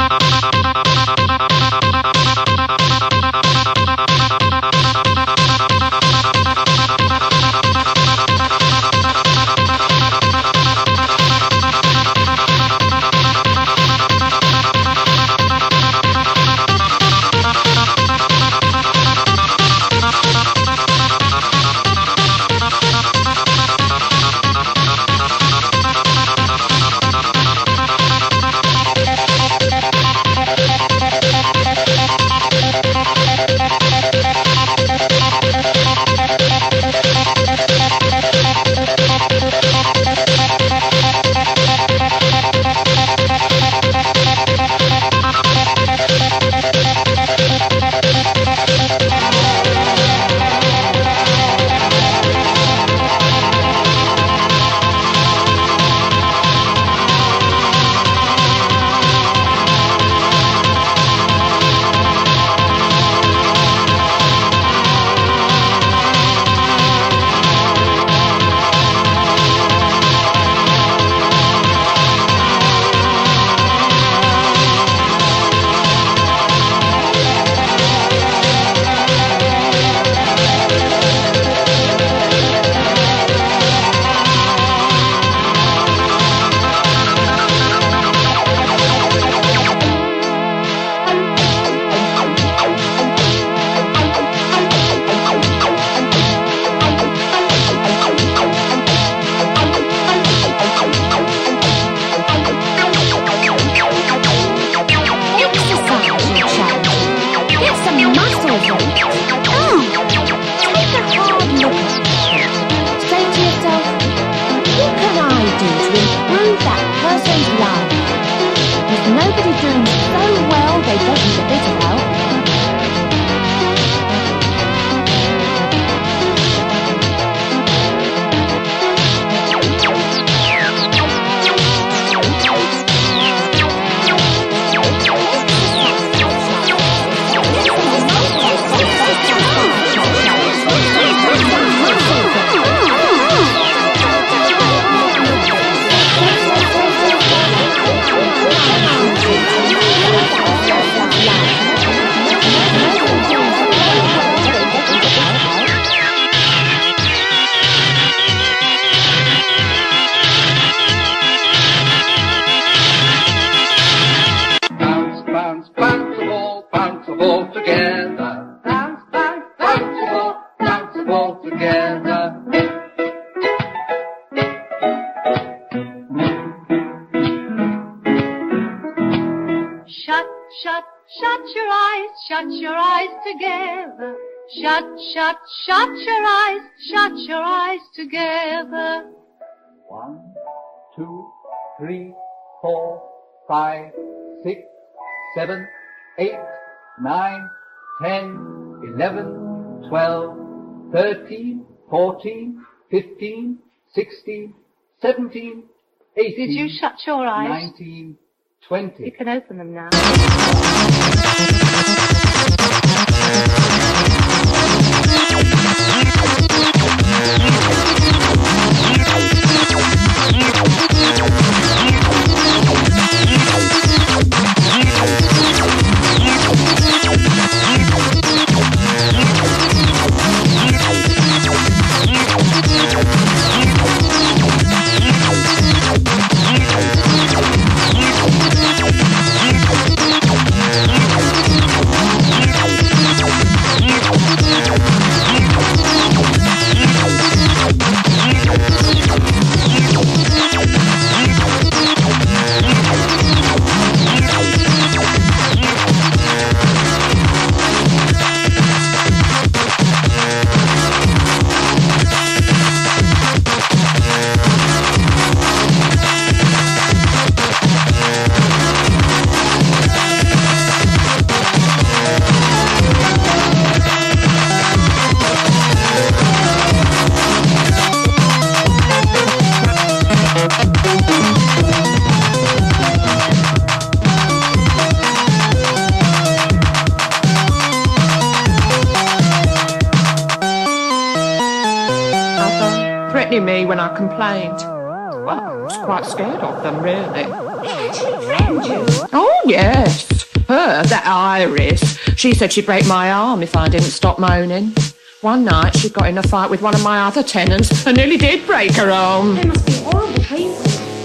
Shut your eyes together. 1, 2, 3, 4, 5, 6, 7, 8, 9, 10, 11, 12, 13, 14, 15, 16, 17, 18. Did you shut your eyes? 19, 20. You can open them now. Me when I complained. Well, I was quite scared of them, really. actually found you? Oh, yes. Her, that Iris. She said she'd break my arm if I didn't stop moaning. One night she got in a fight with one of my other tenants and nearly did break her arm. They must be horrible people.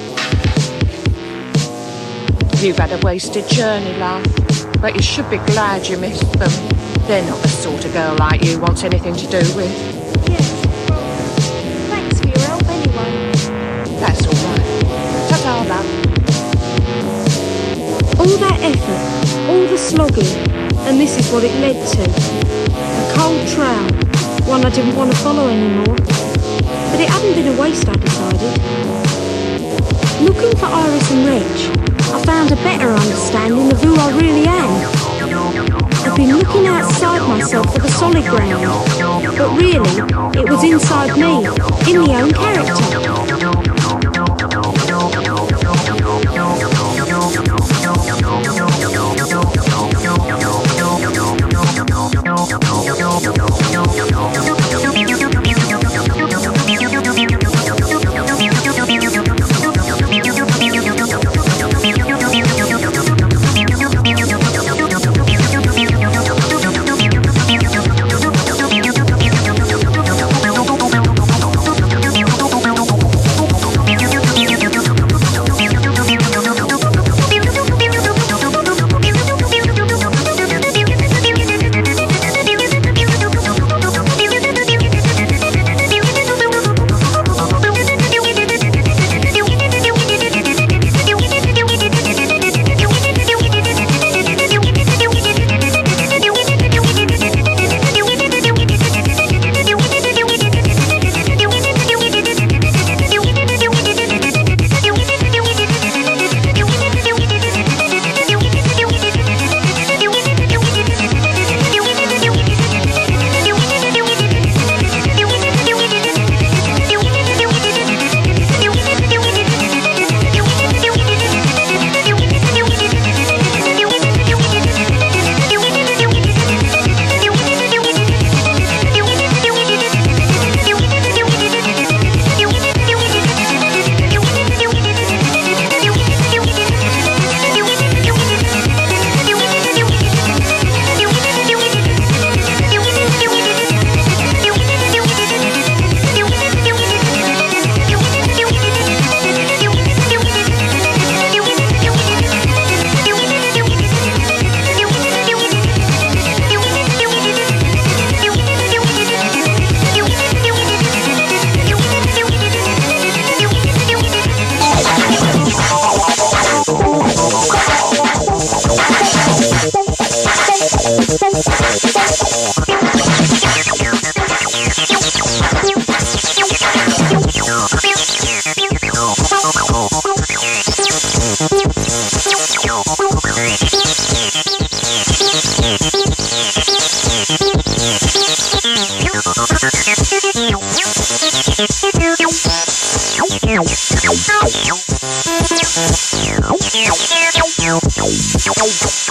You've had a wasted journey, love. But you should be glad you missed them. They're not the sort of girl like you wants anything to do with. Yes, well, thanks for your help anyway. That's all right. Ta-ta, love. All that effort, all the slogging, and this is what it led to. A cold trail, one I didn't want to follow anymore. But it hadn't been a waste, I decided. Looking for Iris and Reg, I found a better understanding of who I really am. I've been looking outside myself for the solid ground, but really, it was inside me, in my own character. Ow.